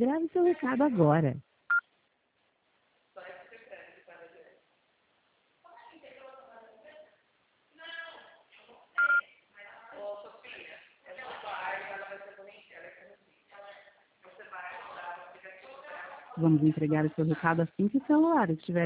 Grave seu recado agora. Vamos entregar o seu recado assim que o celular estiver